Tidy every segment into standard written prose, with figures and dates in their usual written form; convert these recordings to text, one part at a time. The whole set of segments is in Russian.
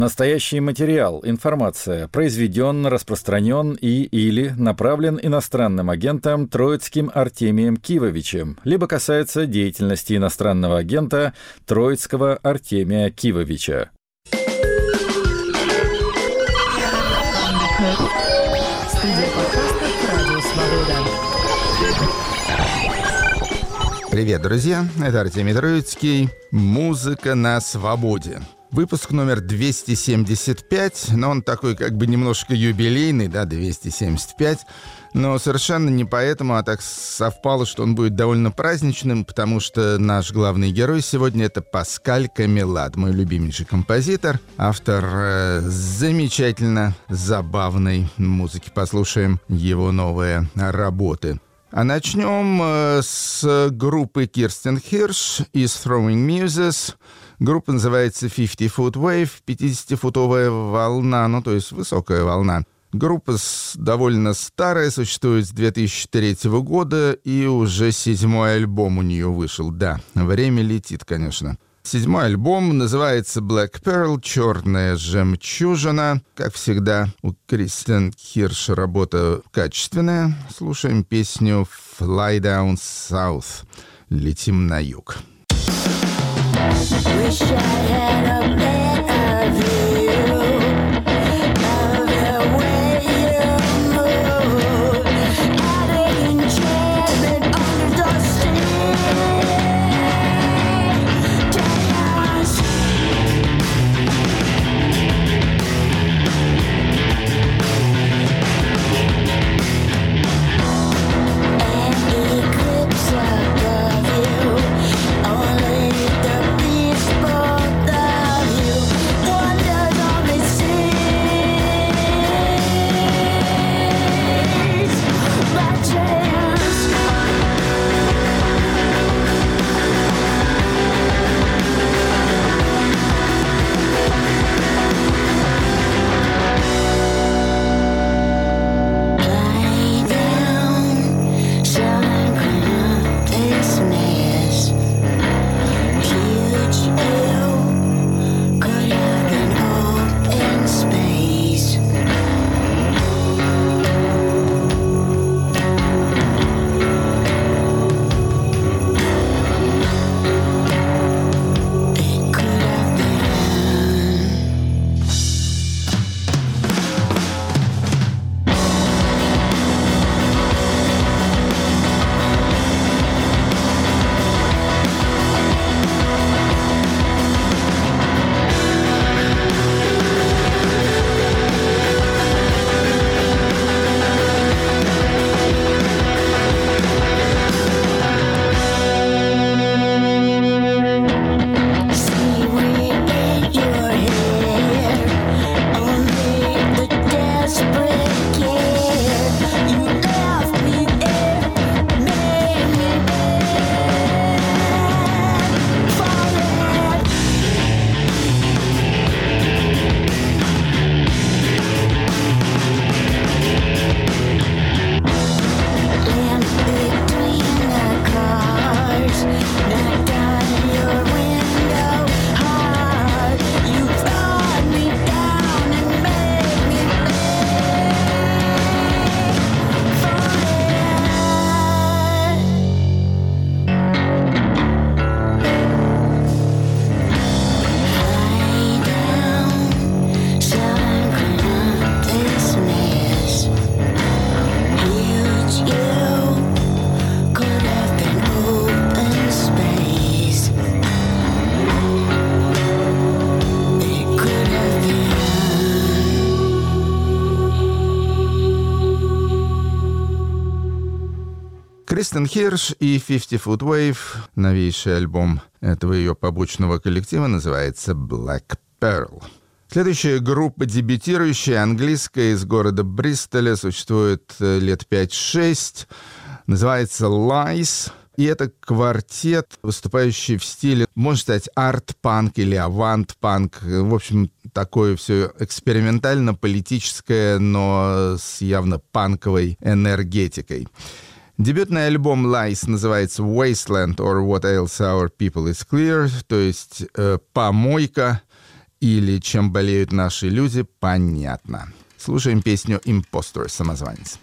Настоящий материал, информация произведен, распространен или направлен иностранным агентом Троицким Артемием Кивовичем, либо касается деятельности иностранного агента Троицкого Артемия Кивовича. Студия подкастов «Радио Свобода». Привет, друзья! Это Артемий Троицкий. Музыка на свободе. Выпуск номер 275, но он такой как бы немножко юбилейный, да, 275. Но совершенно не поэтому, а так совпало, что он будет довольно праздничным, потому что наш главный герой сегодня — это Паскаль Камилат, мой любимейший композитор, автор замечательно забавной музыки. Послушаем его новые работы. А начнем с группы Кирстен Хирш из Throwing Muses. Группа называется 50-Foot Wave, 50-футовая волна, ну то есть высокая волна. Группа довольно старая, существует с 2003 года, и уже 7-й альбом у нее вышел. Да, время летит, конечно. 7-й альбом называется Black Pearl, черная жемчужина. Как всегда, у Кирстен Хирш работа качественная. Слушаем песню Fly Down South. Летим на юг. Wish I had a better view of the way you move. Added enchantment under the stairs. An eclipse above you. Only the beast both of you wonders on the seas. By chance, lie down, sun crown this mess. Huge you could have been open space. It could have been. Seaweed in your hair, only the desperate care. You left me there, made me bad, falling. Land between the cars, knocked on your window hard. You brought me down and made me beg for Lie down, sun crown this mess. Huge you could have been open space. It could have been. Кирстен Хирш и 50-Foot Wave, новейший альбом этого ее побочного коллектива, называется Black Pearl. Следующая группа, дебютирующая, английская, из города Бристоля, существует лет 5-6, называется Lies. И это квартет, выступающий в стиле, можно сказать, арт-панк или авант-панк. В общем, такое все экспериментально-политическое, но с явно панковой энергетикой. Дебютный альбом Lies называется Wasteland or What Ails Our People is Clear, то есть «Помойка» или чем болеют наши люди, понятно. Слушаем песню «Impostor», «Самозванец».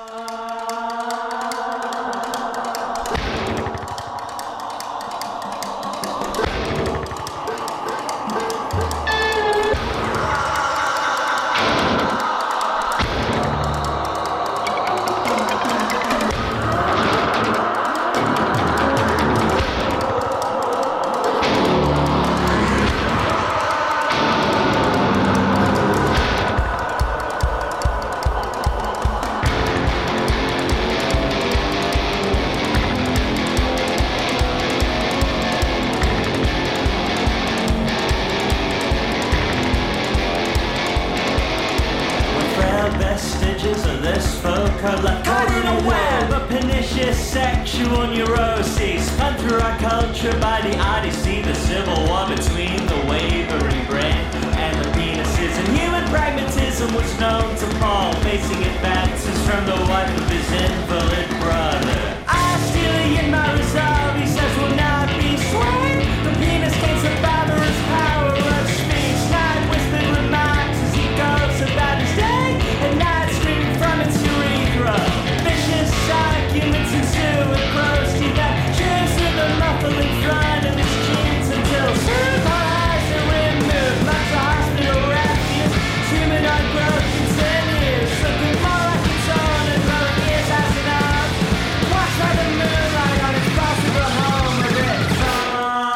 Vestiges of this folk are like caught in a web of pernicious sexual neuroses, spun through our culture by the odyssey, the civil war between the wavering brain and the penises, and human pragmatism was known to fall, facing advances from the wife of his invalid brother. I steal in my resolve, he says, will not be swayed. The penis gains the barbarous power of speech, night whispered remarks as he goes about his day, and night screaming from its urethra. Vicious arguments ensue with gross teeth that cheers to the muffle in front of his jeans until soon my eyes are removed. Like a hospital refuge, humanoid growth continues, looking more like its own and growing years as an arm. Watched by the moonlight on its possible home of its own.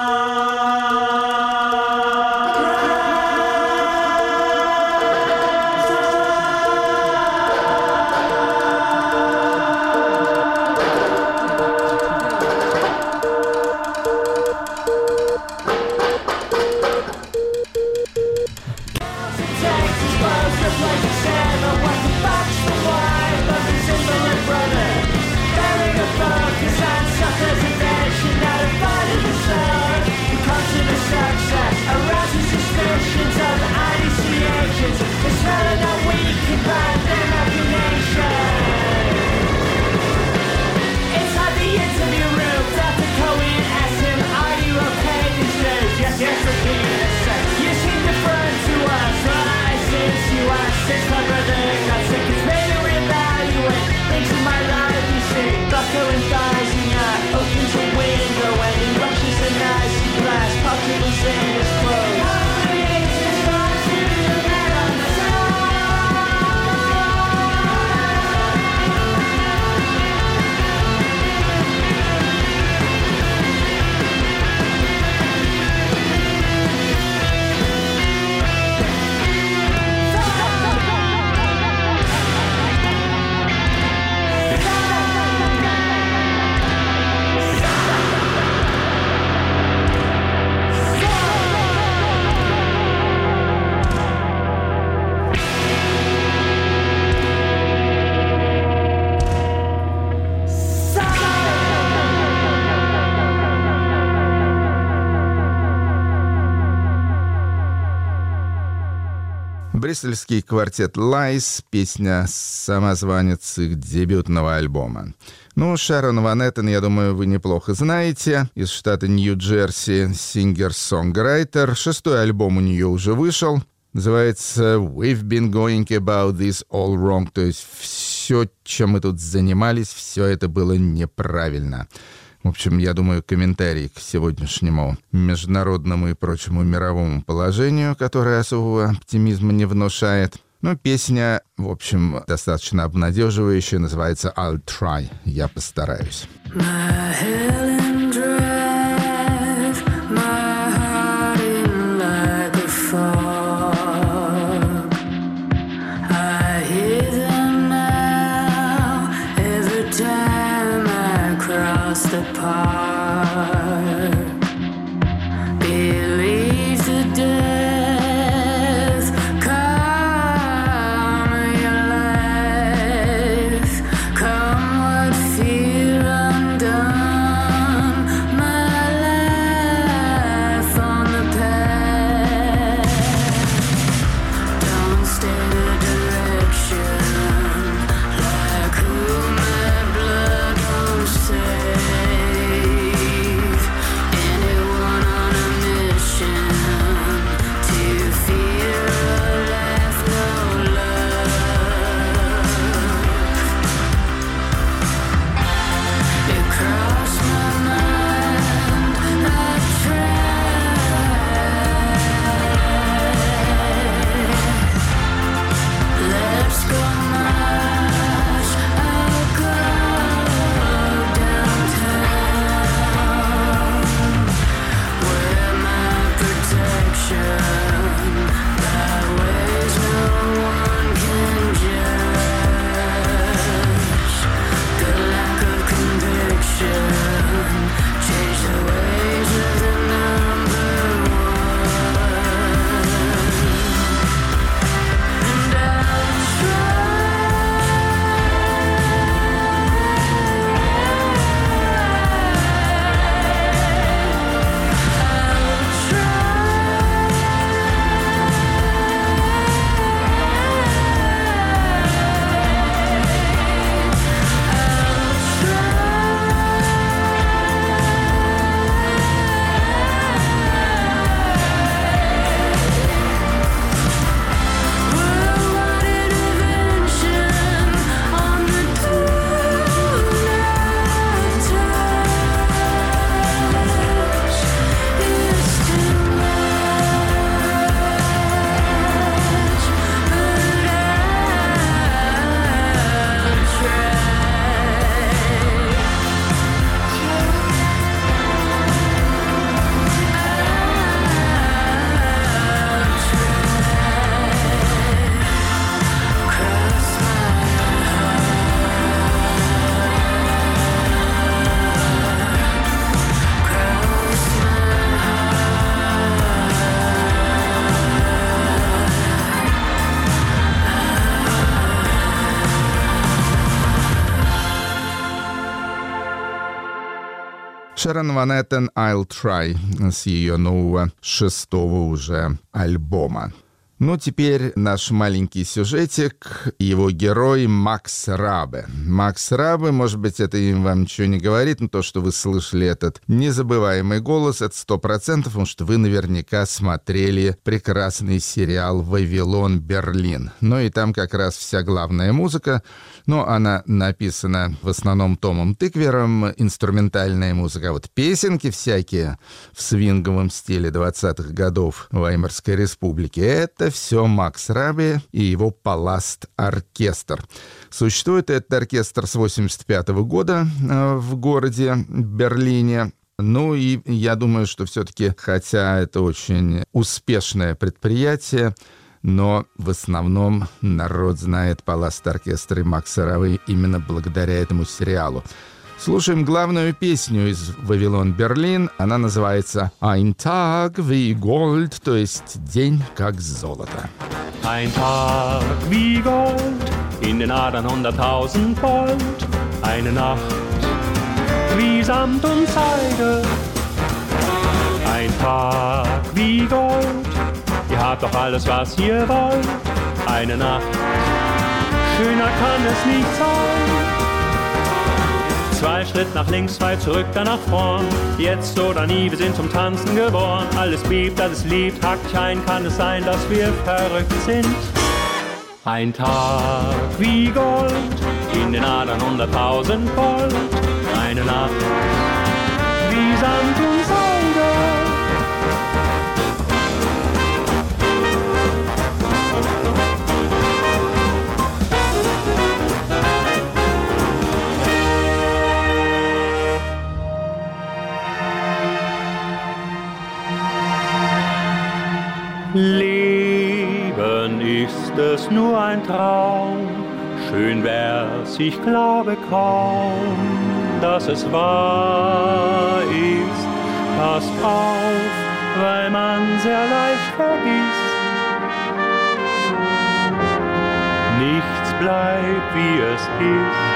Брюссельский квартет Lies, песня «Самозванец» их дебютного альбома. Ну, Шерон Ван Эттен, я думаю, вы неплохо знаете. Из штата Нью-Джерси, сингер-сонграйтер. 6-й альбом у нее уже вышел. Называется «We've been going about this all wrong». То есть все, чем мы тут занимались, все это было неправильно. В общем, я думаю, комментарий к сегодняшнему международному и прочему мировому положению, которое особого оптимизма не внушает. Но песня, в общем, достаточно обнадеживающая, называется «I'll try». Я постараюсь. Sharon Van Etten «I'll Try» с ее нового 6-го уже альбома. Ну, теперь наш маленький сюжетик. Его герой Макс Рабе. Макс Рабе, может быть, это им вам ничего не говорит, но то, что вы слышали этот незабываемый голос, это 100%, потому что вы наверняка смотрели прекрасный сериал «Вавилон Берлин». Ну, и там как раз вся главная музыка. Но она написана в основном Томом Тыквером, инструментальная музыка. Вот песенки всякие в свинговом стиле 20-х годов Веймарской республики — это все Макс Рабе и его Паласт-оркестр. Существует этот оркестр с 1985 года в городе Берлине. Ну и я думаю, что все-таки, хотя это очень успешное предприятие, но в основном народ знает Паласт-оркестр и Макса Рабе именно благодаря этому сериалу. Слушаем главную песню из «Вавилон Берлин». Она называется «Ein Tag wie Gold», то есть «День как золото». Ein Tag wie Gold, in den Adern 100.000 Volt. Eine Nacht wie Samt und Seide. Ein Tag wie Gold, ihr habt doch alles, was ihr wollt. Eine Nacht, schöner kann es nicht sein. 2 Schritt nach links, 2 zurück, dann nach vorn. Jetzt oder nie, wir sind zum Tanzen geboren. Alles bebt, alles liebt, hakt dich ein, kann es sein, dass wir verrückt sind. Ein Tag wie Gold, in den Adern 100.000 Volt. Eine Nacht wie Sand und Seide. Leben ist es nur ein Traum, schön wär's, ich glaube kaum, dass es wahr ist. Passt auf, weil man sehr leicht vergisst. Nichts bleibt, wie es ist.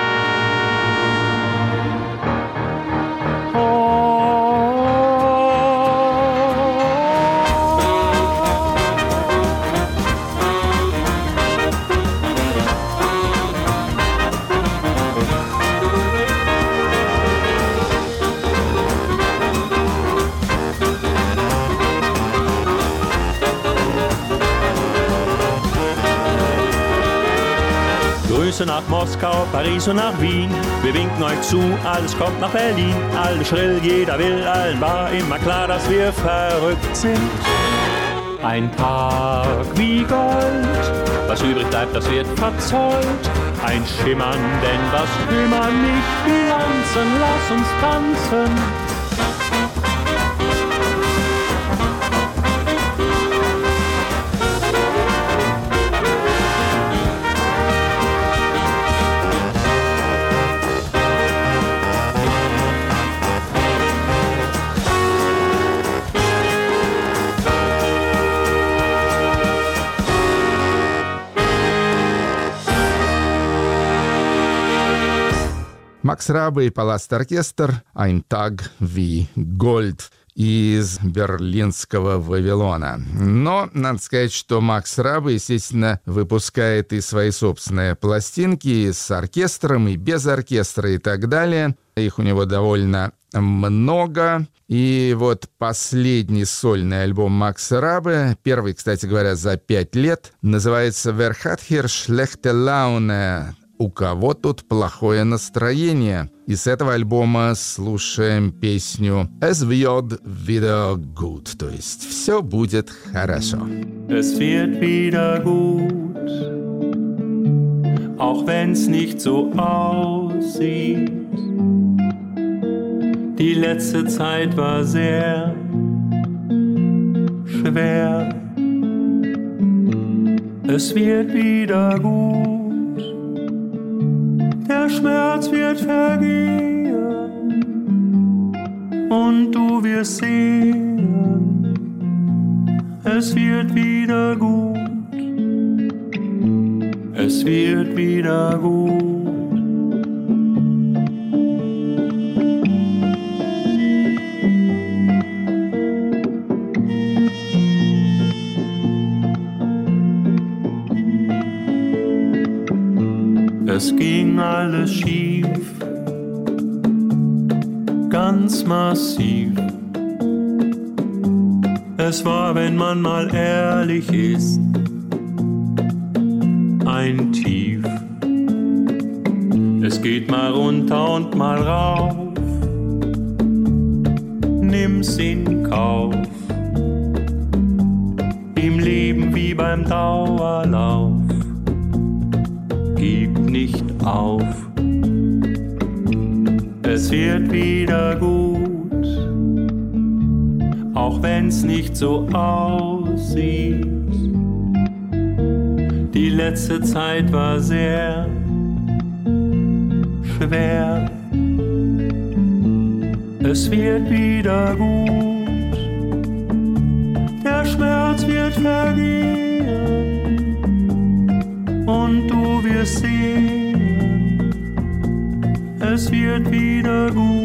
Grüße nach Moskau, Paris und nach Wien. Wir winken euch zu, alles kommt nach Berlin. Alle schrill, jeder will, allen war immer klar, dass wir verrückt sind. Ein Tag wie Gold, was übrig bleibt, das wird verzollt. Ein Schimmern, denn was will man nicht bilanzen, lass uns tanzen. Макс Рабе и Паласт-оркестр «Ein Tag wie Gold» из берлинского Вавилона. Но надо сказать, что Макс Рабе, естественно, выпускает и свои собственные пластинки и с оркестром, и без оркестра, и так далее. Их у него довольно много. И вот последний сольный альбом Макса Рабе, первый, кстати говоря, за 5 лет, называется «Wer hat hier schlechte Laune?» «У кого тут плохое настроение?» И с этого альбома слушаем песню «Es wird wieder gut», то есть «Все будет хорошо». Es wird wieder gut, auch wenn's nicht so aussieht. Die letzte Zeit war sehr schwer. Es wird wieder gut. Der Schmerz wird vergehen und du wirst sehen, es wird wieder gut, es wird wieder gut. Es ging alles schief, ganz massiv. Es war, wenn man mal ehrlich ist, ein Tief. Es geht mal runter und mal rauf, nimm's in Kauf. Im Leben wie beim Dauerlauf, gib nicht auf. Es wird wieder gut, auch wenn's nicht so aussieht. Die letzte Zeit war sehr schwer. Es wird wieder gut, der Schmerz wird vergehen und du wirst sehen, es wird wieder gut.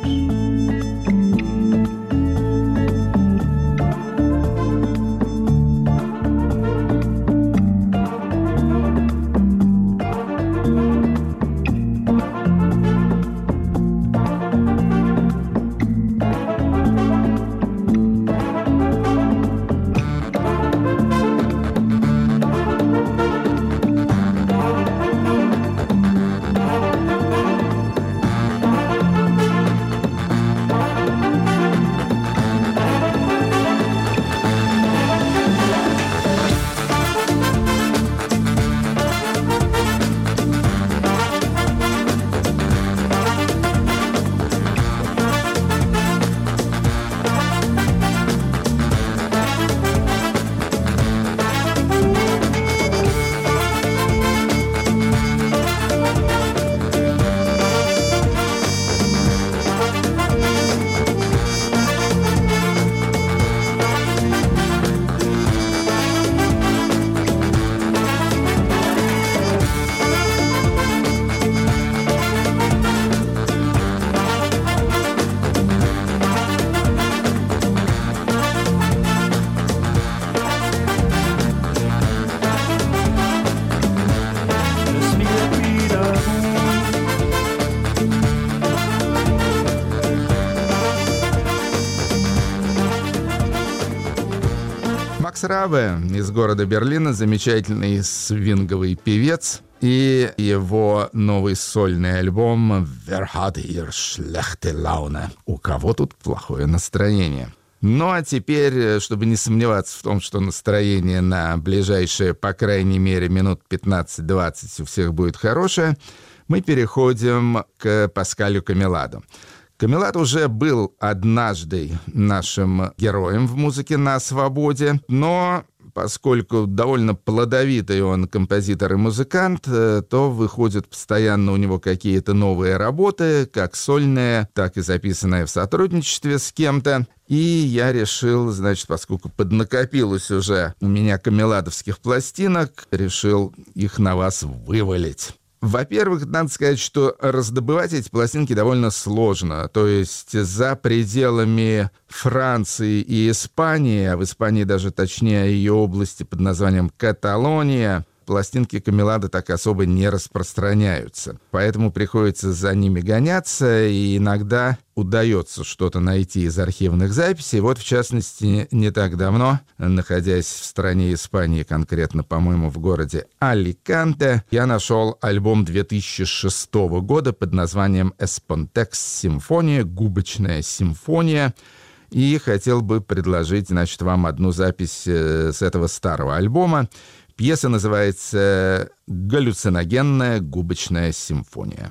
Макс Рабе из города Берлина, замечательный свинговый певец, и его новый сольный альбом «Wer hat hier schlechte Laune?» «У кого тут плохое настроение?». Ну а теперь, чтобы не сомневаться в том, что настроение на ближайшие, по крайней мере, минут 15-20 у всех будет хорошее, мы переходим к Паскалю Камеладо. Камеладо уже был однажды нашим героем в «Музыке на свободе», но поскольку довольно плодовитый он композитор и музыкант, то выходят постоянно у него какие-то новые работы, как сольные, так и записанные в сотрудничестве с кем-то. И я решил, значит, поскольку поднакопилось уже у меня камеладовских пластинок, решил их на вас вывалить. Во-первых, надо сказать, что раздобывать эти пластинки довольно сложно. То есть за пределами Франции и Испании, а в Испании даже точнее ее области под названием Каталония, пластинки Камеладо так особо не распространяются. Поэтому приходится за ними гоняться, и иногда удается что-то найти из архивных записей. Вот, в частности, не так давно, находясь в стране Испании, конкретно, по-моему, в городе Аликанте, я нашел альбом 2006 года под названием «Espontex Симфония», «Губочная симфония». И хотел бы предложить, значит, вам одну запись с этого старого альбома. Пьеса называется «Галлюциногенная губочная симфония».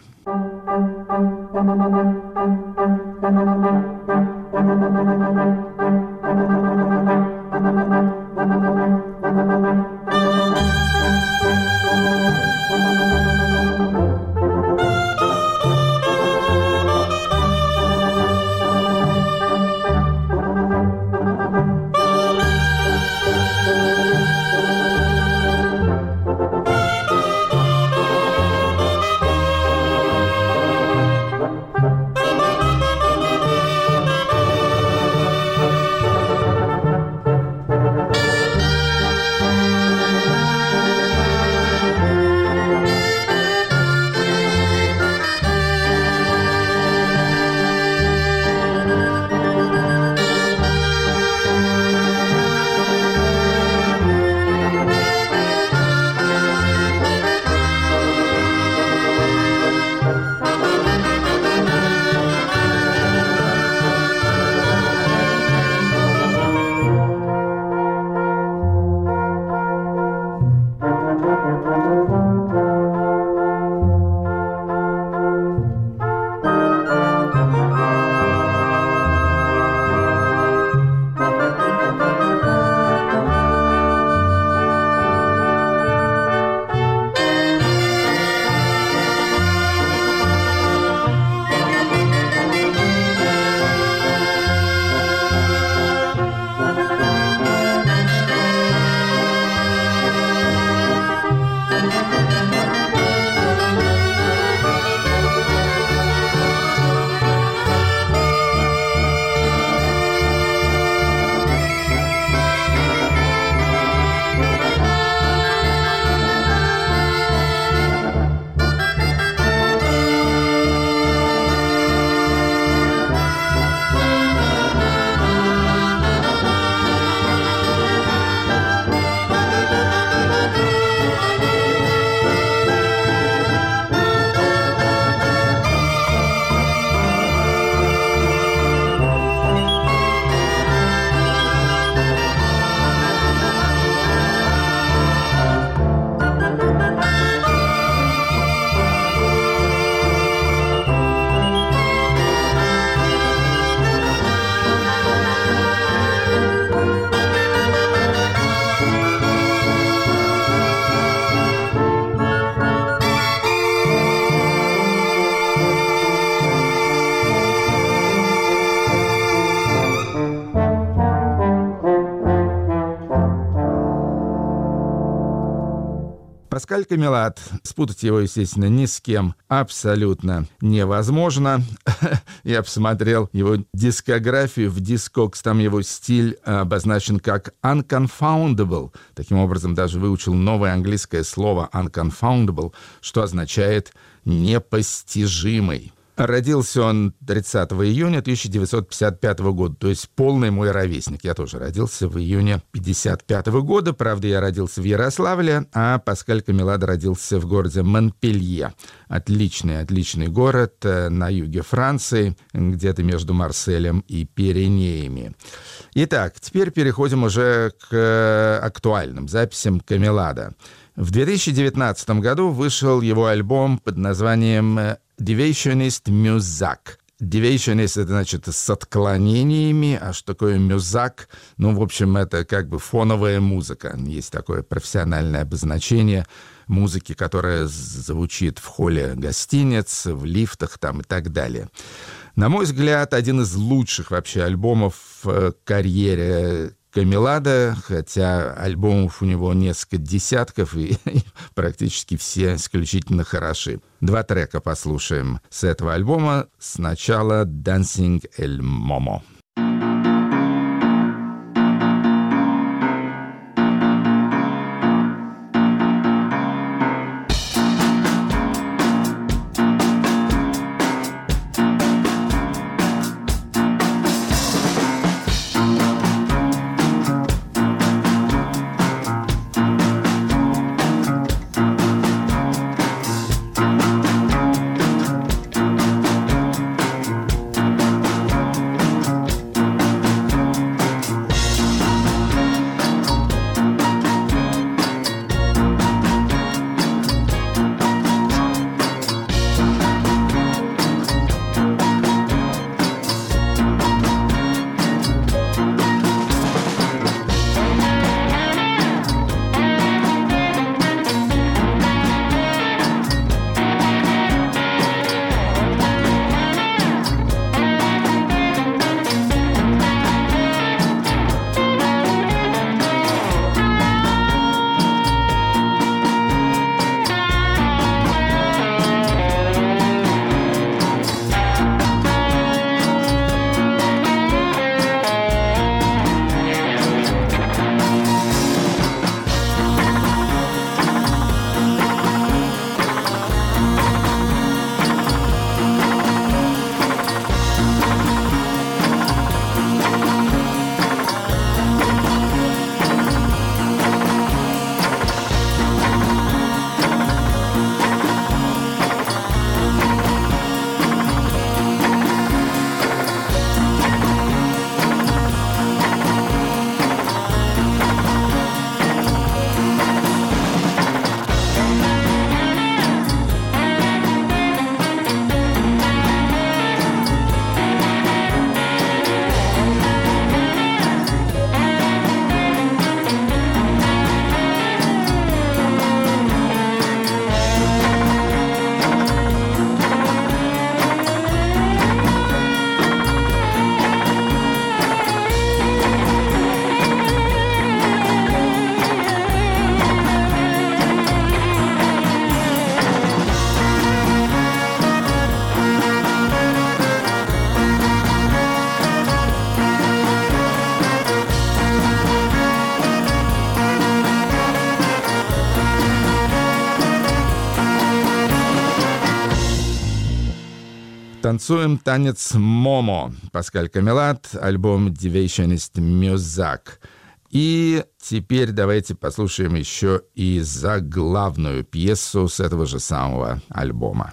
Паскаль Камилат, спутать его, естественно, ни с кем абсолютно невозможно. Я посмотрел его дискографию в Discogs, там его стиль обозначен как unconfoundable. Таким образом, даже выучил новое английское слово unconfoundable, что означает непостижимый. Родился он 30 июня 1955 года, то есть полный мой ровесник. Я тоже родился в июне 1955 года. Правда, я родился в Ярославле, а Паскаль Камилат родился в городе Монпелье. Отличный город на юге Франции, где-то между Марселем и Пиренеями. Итак, теперь переходим уже к актуальным записям Камилата. В 2019 году вышел его альбом под названием «Deviationist Muzak». «Deviationist» — это значит с отклонениями, а что такое «мюзак»? Ну, в общем, это как бы фоновая музыка. Есть такое профессиональное обозначение музыки, которая звучит в холле гостиниц, в лифтах там и так далее. На мой взгляд, один из лучших вообще альбомов в карьере Камилата, хотя альбомов у него несколько десятков, и практически все исключительно хороши. 2 трека послушаем с этого альбома. Сначала «Dancing El Momo». Танцуем танец Момо. Паскаль Камилат, альбом «Deviationist Muzak». И теперь давайте послушаем еще и заглавную пьесу с этого же самого альбома.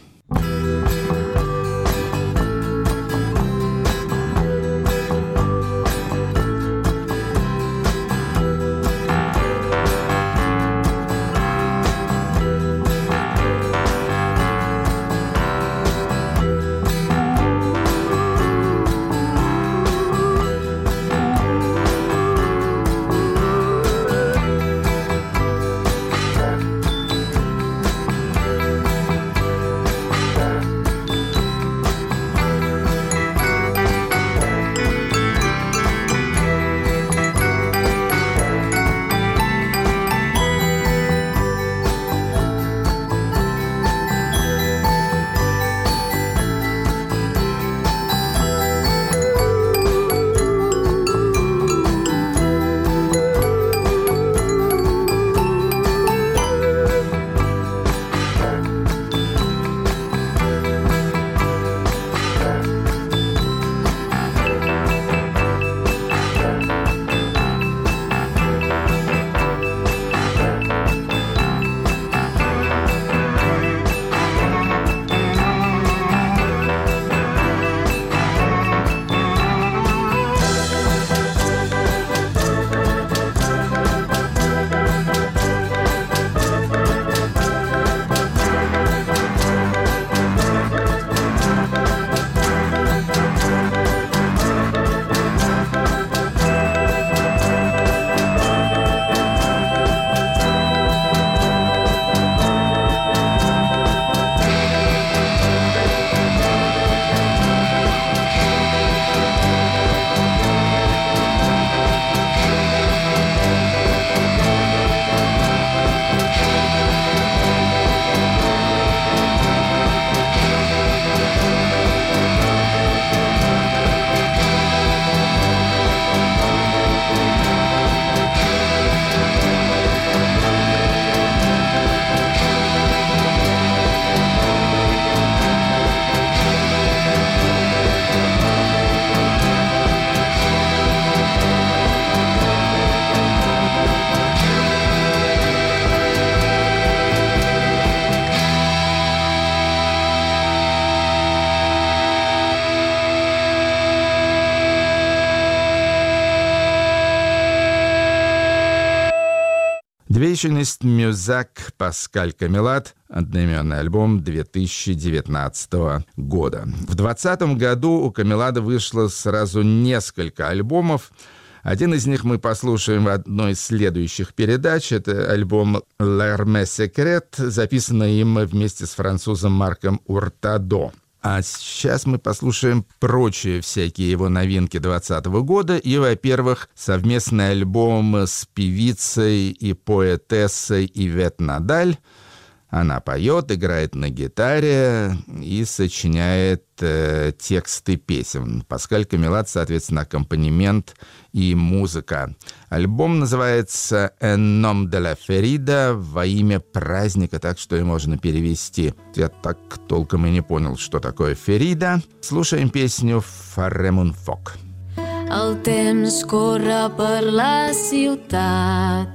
Следующий ist «Мюзак» Паскаль Камилат, одноименный альбом 2019 года. В 2020 году у Камилада вышло сразу несколько альбомов. Один из них мы послушаем в одной из следующих передач. Это альбом «L'Hermès Secret», записанный им вместе с французом Марком Уртадо. А сейчас мы послушаем прочие всякие его новинки 2020 года. И, во-первых, совместный альбом с певицей и поэтессой Ивет Надаль. Она поет, играет на гитаре и сочиняет тексты песен. Паскаль Камилат, соответственно, аккомпанемент и музыка. Альбом называется «En nom de la ferida», «Во имя праздника», так что и можно перевести. Я так толком и не понял, что такое «ферида». Слушаем песню «Farem un foc». El temps corre per la ciutat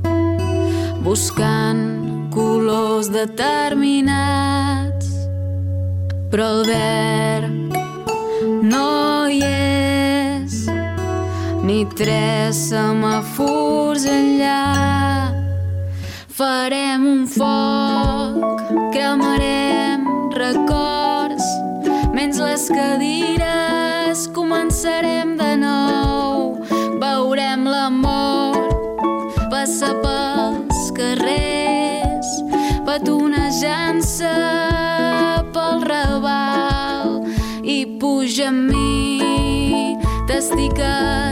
buscant colors determinats, però el verd no hi és, ni 3 semàfors enllà. Farem un foc, cremarem records, menys les cadires començarem de nou. Veurem l'amor passar pels carrers, petonejant-se pel Raval, i puja amb mi, t'estic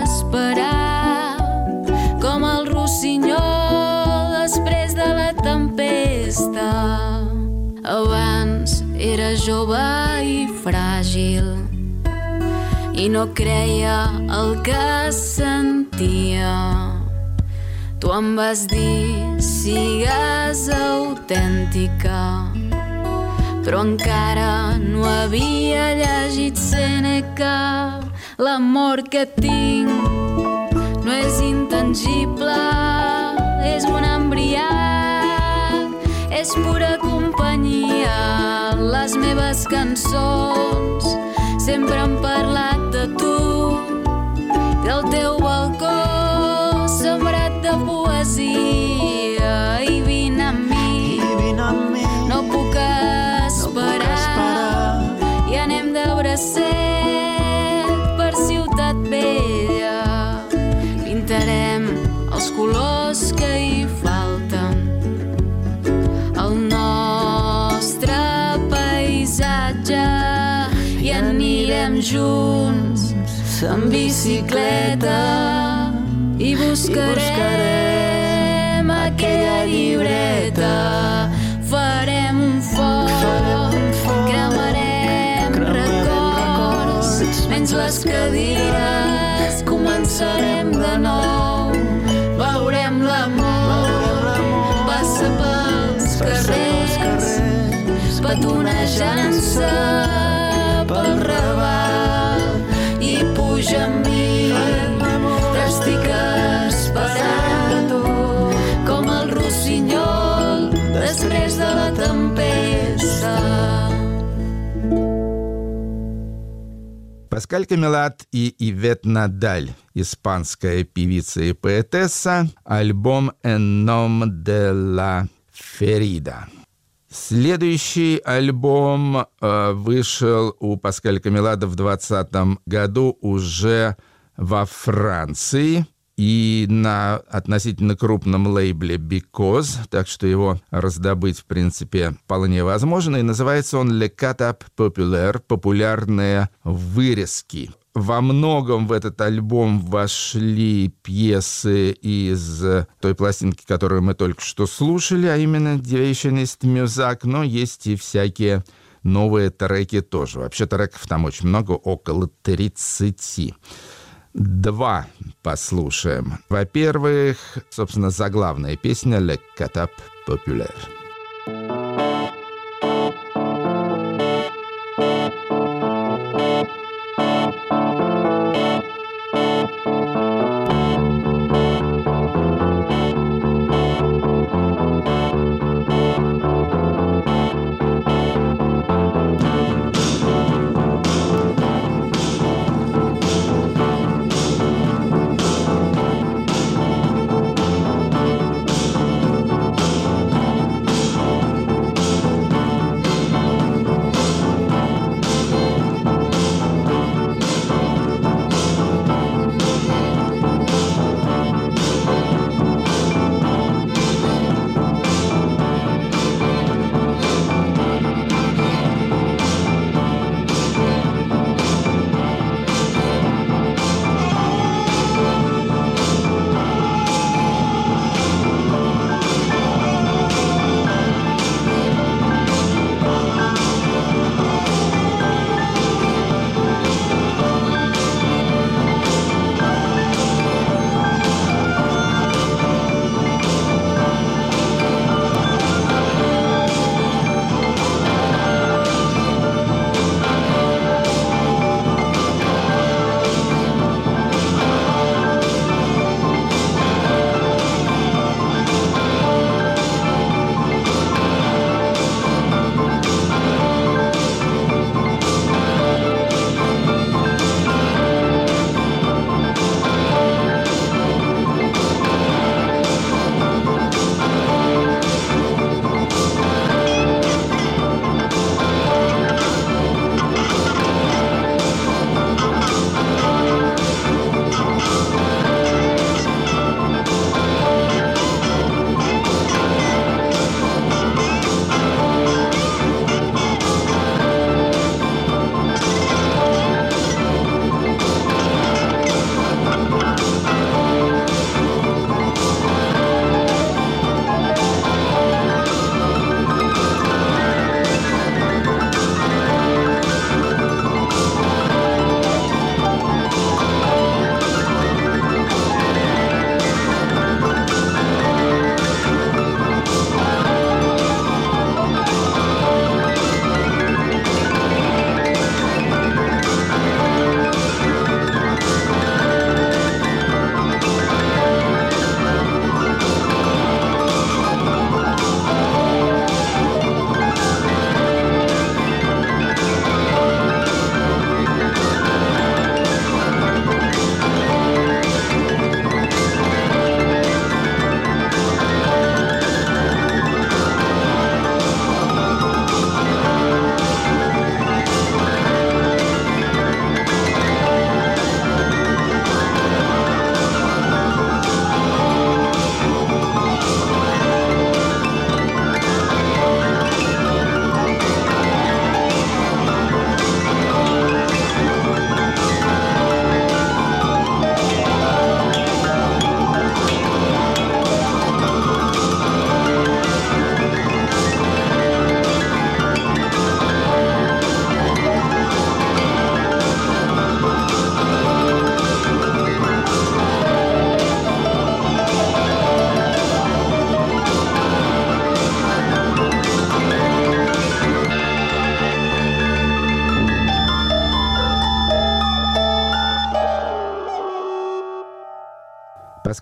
esperant com el rossinyol després de la tempesta. Abans era jove i fràgil i no creia el que sentia. Tu em vas dir, sigues autèntica, però encara no havia llegit Sèneca. L'amor que tinc no és intangible, és un embriac, és pura companyia. Les meves cançons sempre han parlat de tu, del teu balcó sembrat de poesia. I vine amb mi, no puc esperar, i anem de bracet per Ciutat Vella. Pintarem els colors que hi falten al nostre paisatge i anirem junts en bicicleta i buscarem aquella llibreta. Farem un foc, cremarem records, menys les cadires, començarem de nou. Veurem l'amor passa pels carrers, petonejant-se pel Raval, i puja amb mi, t'estic esperant com el rossinyol després de la tempesta. Паскаль Камилат и Ивет Надаль, испанская певица и поэтесса, альбом «En nom de la ferida». Следующий альбом вышел у Паскаля Камилата в 2020 году уже во Франции и на относительно крупном лейбле Because, так что его раздобыть, в принципе, вполне возможно. И называется он «Le Catap Populaire» — «Популярные вырезки». Во многом в этот альбом вошли пьесы из той пластинки, которую мы только что слушали, а именно «Deviation ist Music», но есть и всякие новые треки тоже. Вообще треков там очень много, около 30. 2 послушаем. Во-первых, собственно, заглавная песня «Le Catap Populaire».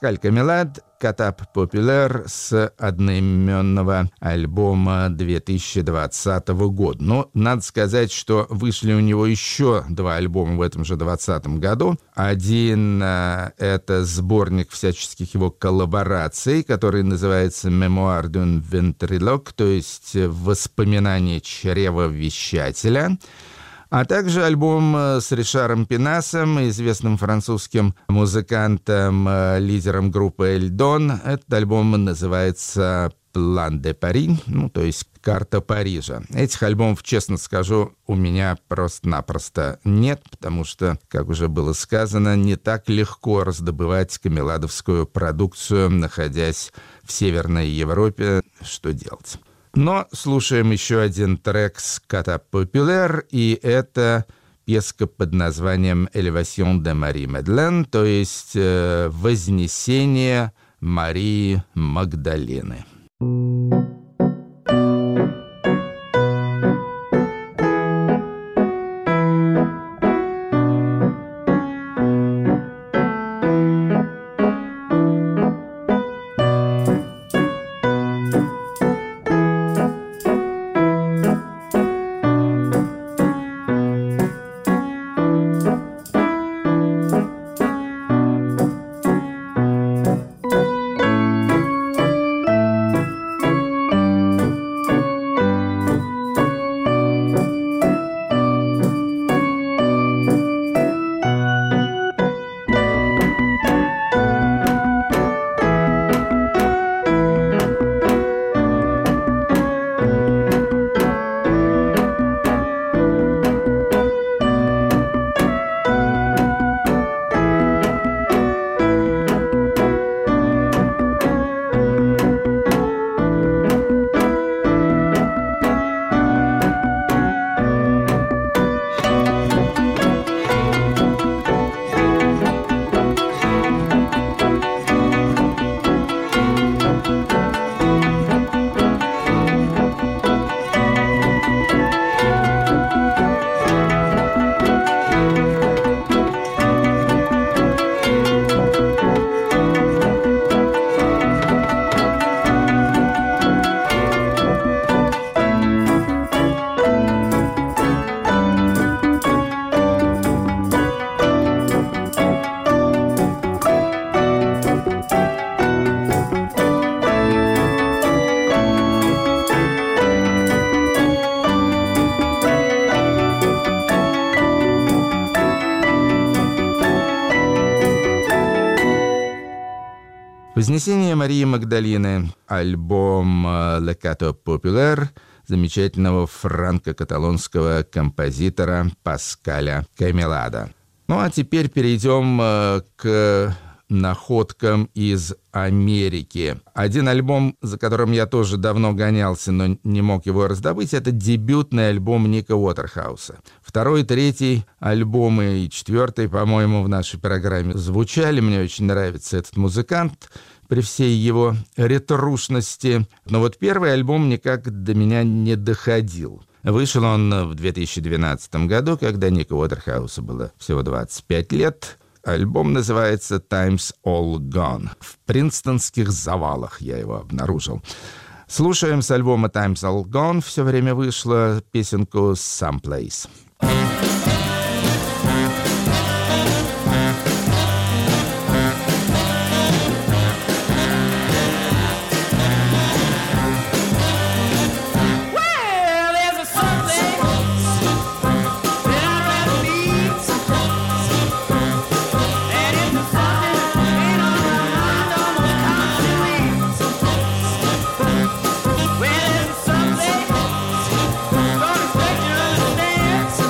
Паскаль Камелад, «Катап Популяр» с одноименного альбома 2020 года. Но надо сказать, что вышли у него еще 2 альбома в этом же 2020 году. Один это сборник всяческих его коллабораций, который называется «Memoire d'un ventriloque», то есть «Воспоминания чревовещателя». А также альбом с Ришаром Пинасом, известным французским музыкантом, лидером группы «Эльдон». Этот альбом называется «План де Пари», то есть «Карта Парижа». Этих альбомов, честно скажу, у меня просто-напросто нет, потому что, как уже было сказано, не так легко раздобывать камеладовскую продукцию, находясь в Северной Европе. Что делать? Но слушаем еще один трек с «Катап Популяр», и это песка под названием «Элевасьон де Мари Медлен», то есть «Вознесение Марии Магдалены». «Вознесение Марии Магдалены», альбом «Le Catope Populaire» замечательного франко-каталонского композитора Паскаля Камелада. Ну а теперь перейдем к находкам из Америки. Один альбом, за которым я тоже давно гонялся, но не мог его раздобыть, это дебютный альбом Ника Уотерхауса. 2-й, 3-й альбомы и 4-й, по-моему, в нашей программе звучали. Мне очень нравится этот музыкант при всей его ретрушности. Но вот 1-й альбом никак до меня не доходил. Вышел он в 2012 году, когда Ника Уотерхауса было всего 25 лет. Альбом называется «Time's All Gone». В принстонских завалах я его обнаружил. Слушаем с альбома «Time's All Gone». Все время вышла песенку «Someplace». Well, there's a someplace gonna expect you to understand.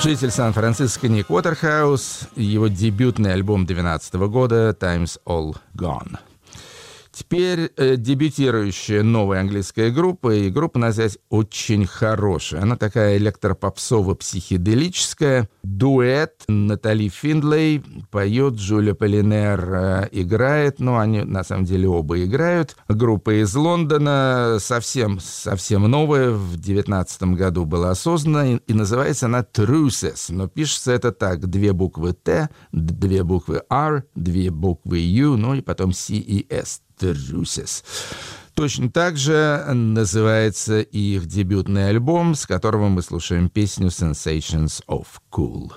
Житель Сан-Франциско Ник Уотерхаус, его дебютный альбом 2012 года «Time's All Gone». Теперь дебютирующая новая английская группа, и группа назвать очень хорошая. Она такая электропопсово-психоделическая. Дуэт Натали Финдлей поет, Джулия Полинер играет, но они на самом деле оба играют. Группа из Лондона, совсем новая, в 2019 году была создана, и называется она Truces, но пишется это так: 2 буквы Т, 2 буквы R, 2 буквы U, ну и потом C и S. Truces. Точно так же называется их дебютный альбом, с которого мы слушаем песню «Sensations of Cool».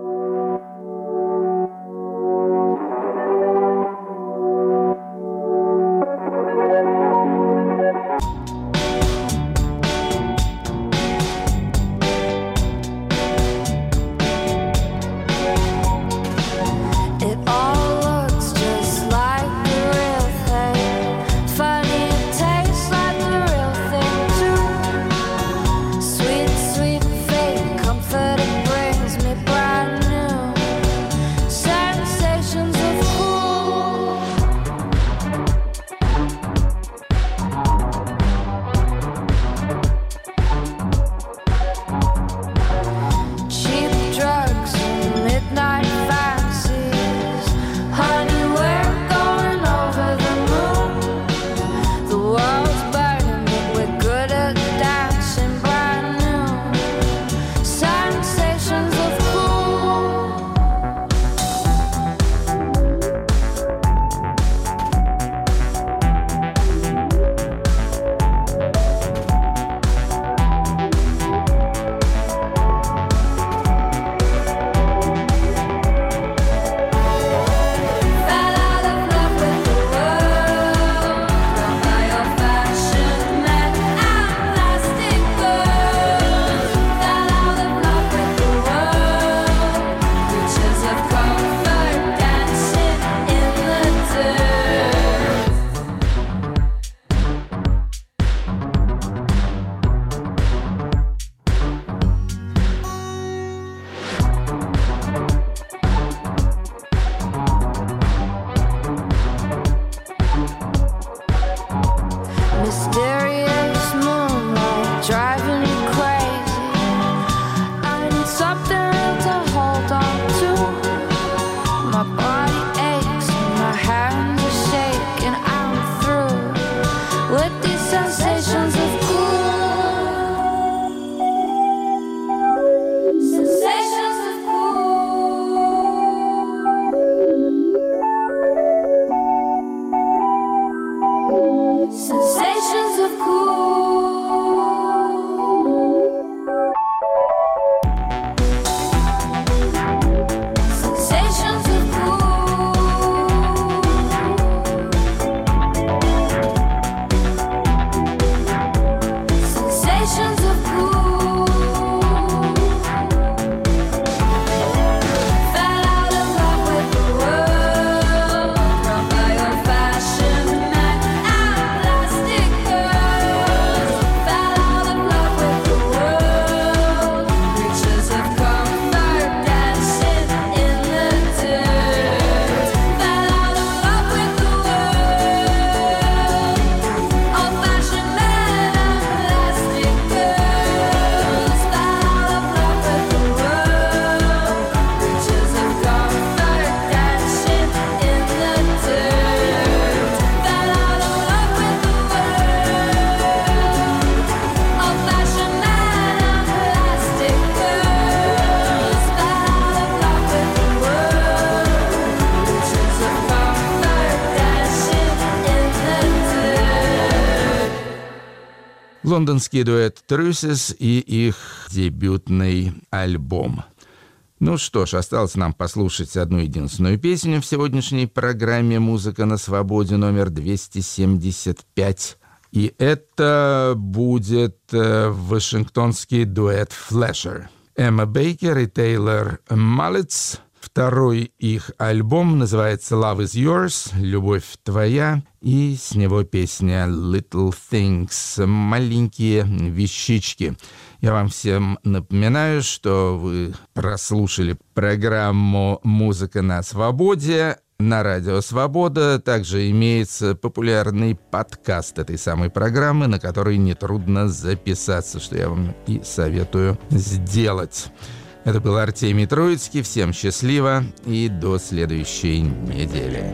Лондонский дуэт Truces и их дебютный альбом. Ну что ж, осталось нам послушать одну единственную песню в сегодняшней программе «Музыка на свободе» номер 275. И это будет вашингтонский дуэт Flasher. Эмма Бейкер и Тейлор Маллетс Второй их альбом называется «Love is Yours», «Любовь твоя», и с него песня «Little Things», «Маленькие вещички». Я вам всем напоминаю, что вы прослушали программу «Музыка на свободе». На Радио Свобода также имеется популярный подкаст этой самой программы, на который нетрудно записаться, что я вам и советую сделать. Это был Артемий Троицкий. Всем счастливо и до следующей недели.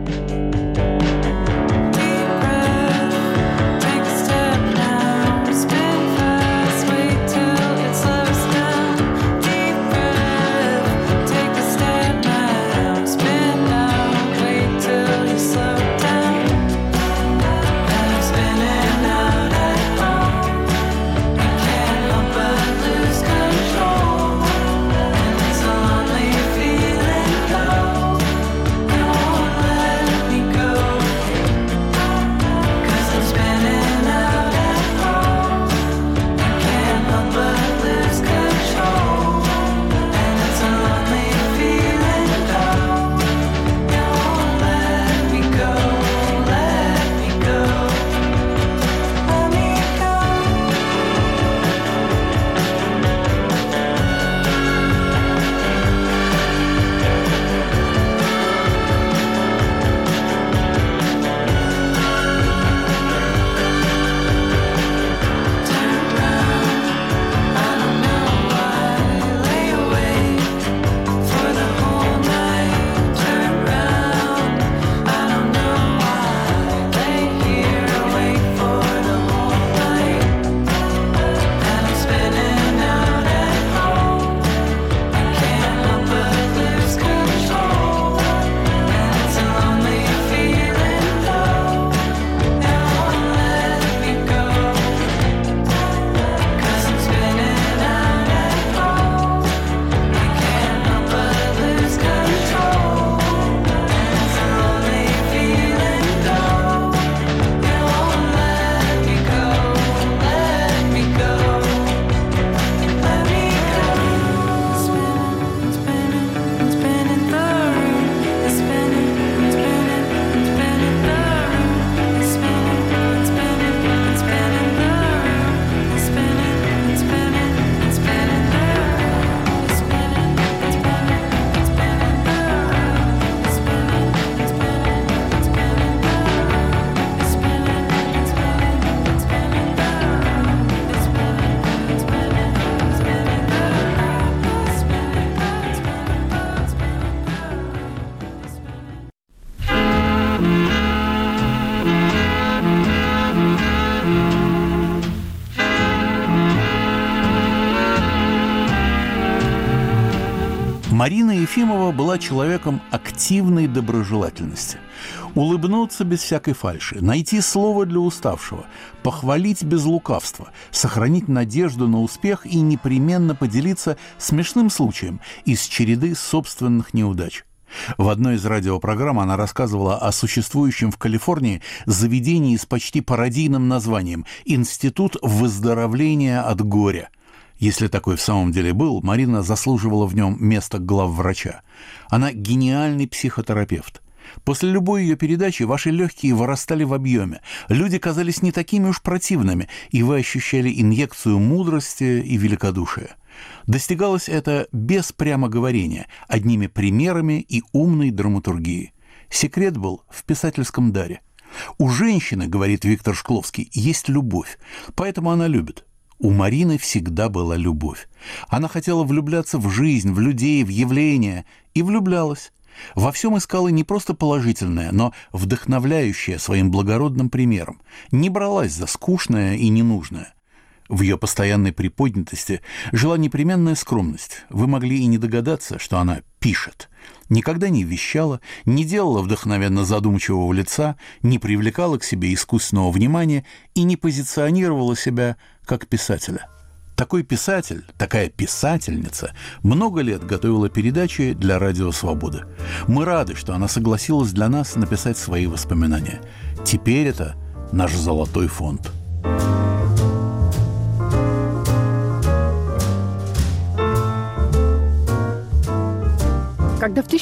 Марина Ефимова была человеком активной доброжелательности. Улыбнуться без всякой фальши, найти слово для уставшего, похвалить без лукавства, сохранить надежду на успех и непременно поделиться смешным случаем из череды собственных неудач. В одной из радиопрограмм она рассказывала о существующем в Калифорнии заведении с почти пародийным названием «Институт выздоровления от горя». Если такой в самом деле был, Марина заслуживала в нем место главврача. Она гениальный психотерапевт. После любой ее передачи ваши легкие вырастали в объеме, люди казались не такими уж противными, и вы ощущали инъекцию мудрости и великодушия. Достигалось это без прямоговорения, одними примерами и умной драматургией. Секрет был в писательском даре. У женщины, говорит Виктор Шкловский, есть любовь, поэтому она любит. У Марины всегда была любовь. Она хотела влюбляться в жизнь, в людей, в явления, и влюблялась. Во всем искала не просто положительное, но вдохновляющее своим благородным примером. Не бралась за скучное и ненужное. В ее постоянной приподнятости жила непременная скромность. Вы могли и не догадаться, что она пишет. Никогда не вещала, не делала вдохновенно задумчивого лица, не привлекала к себе искусственного внимания и не позиционировала себя как писателя. Такой писатель, такая писательница много лет готовила передачи для Радио Свобода. Мы рады, что она согласилась для нас написать свои воспоминания. Теперь это наш золотой фонд. Когда в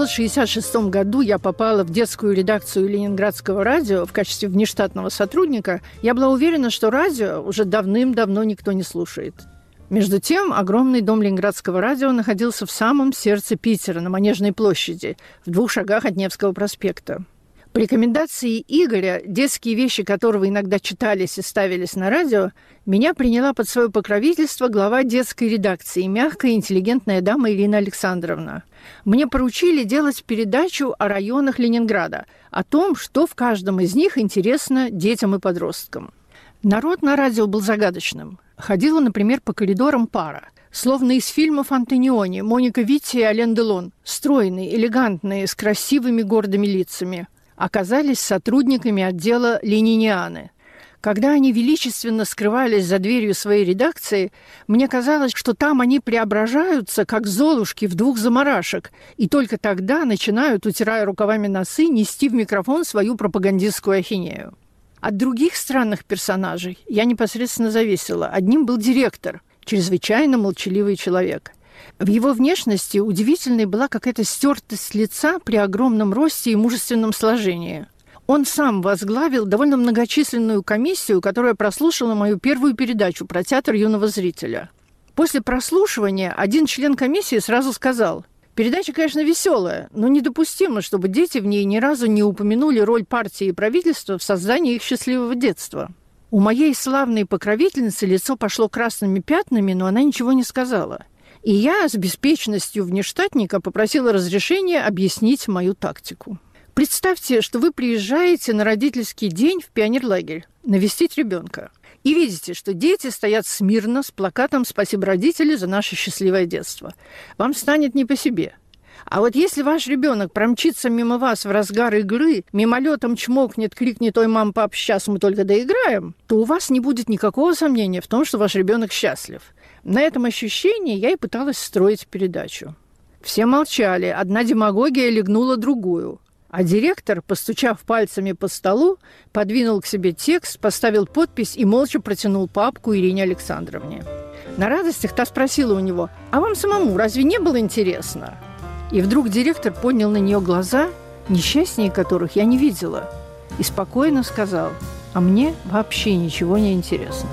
1966 году я попала в детскую редакцию Ленинградского радио в качестве внештатного сотрудника, я была уверена, что радио уже давным-давно никто не слушает. Между тем, огромный дом Ленинградского радио находился в самом сердце Питера, на Манежной площади, в 2 шагах от Невского проспекта. По рекомендации Игоря, детские вещи которого иногда читались и ставились на радио, меня приняла под свое покровительство глава детской редакции, мягкая и интеллигентная дама Ирина Александровна. Мне поручили делать передачу о районах Ленинграда, о том, что в каждом из них интересно детям и подросткам. Народ на радио был загадочным. Ходила, например, по коридорам пара, словно из фильмов Антониони, Моника Витти и Ален Делон, стройные, элегантные, с красивыми гордыми лицами. Оказались сотрудниками отдела «Ленинианы». Когда они величественно скрывались за дверью своей редакции, мне казалось, что там они преображаются, как золушки в 2 замарашек, и только тогда начинают, утирая рукавами носы, нести в микрофон свою пропагандистскую ахинею. От других странных персонажей я непосредственно зависела. Одним был директор, чрезвычайно молчаливый человек. В его внешности удивительной была какая-то стертость лица при огромном росте и мужественном сложении. Он сам возглавил довольно многочисленную комиссию, которая прослушала мою первую передачу про театр юного зрителя. После прослушивания один член комиссии сразу сказал: «Передача, конечно, веселая, но недопустимо, чтобы дети в ней ни разу не упомянули роль партии и правительства в создании их счастливого детства». У моей славной покровительницы лицо пошло красными пятнами, но она ничего не сказала. И я с беспечностью внештатника попросила разрешения объяснить мою тактику. Представьте, что вы приезжаете на родительский день в пионерлагерь навестить ребенка и видите, что дети стоят смирно с плакатом «Спасибо, родители, за наше счастливое детство». Вам станет не по себе. А вот если ваш ребенок промчится мимо вас в разгар игры, мимолетом чмокнет, крикнет: «Ой, мам, пап, сейчас мы только доиграем», то у вас не будет никакого сомнения в том, что ваш ребенок счастлив. На этом ощущении я и пыталась строить передачу. Все молчали, одна демагогия легнула другую. А директор, постучав пальцами по столу, подвинул к себе текст, поставил подпись и молча протянул папку Ирине Александровне. На радостях та спросила у него: «А вам самому разве не было интересно?» И вдруг директор поднял на нее глаза, несчастнее которых я не видела, и спокойно сказал: «А мне вообще ничего не интересно».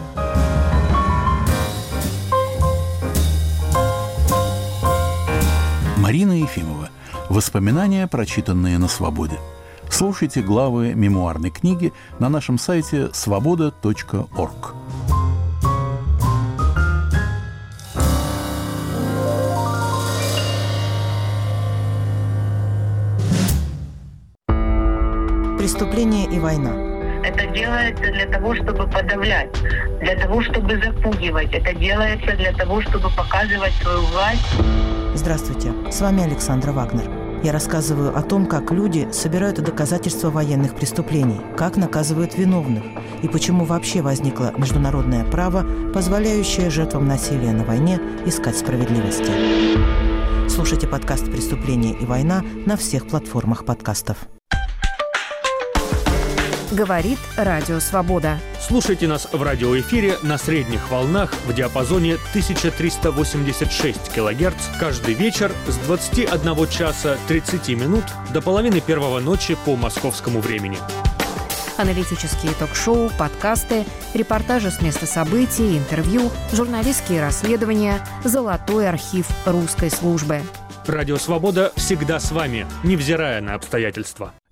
Марина Ефимова. Воспоминания, прочитанные на свободе. Слушайте главы мемуарной книги на нашем сайте svoboda.org. Преступление и война. Это делается для того, чтобы подавлять, для того, чтобы запугивать. Это делается для того, чтобы показывать свою власть. Здравствуйте, с вами Александра Вагнер. Я рассказываю о том, как люди собирают доказательства военных преступлений, как наказывают виновных и почему вообще возникло международное право, позволяющее жертвам насилия на войне искать справедливости. Слушайте подкаст «Преступление и война» на всех платформах подкастов. Говорит Радио Свобода. Слушайте нас в радиоэфире на средних волнах в диапазоне 1386 кГц каждый вечер с 21 часа 30 минут до половины первого ночи по московскому времени. Аналитические ток-шоу, подкасты, репортажи с места событий, интервью, журналистские расследования, золотой архив русской службы. Радио «Свобода» всегда с вами, невзирая на обстоятельства.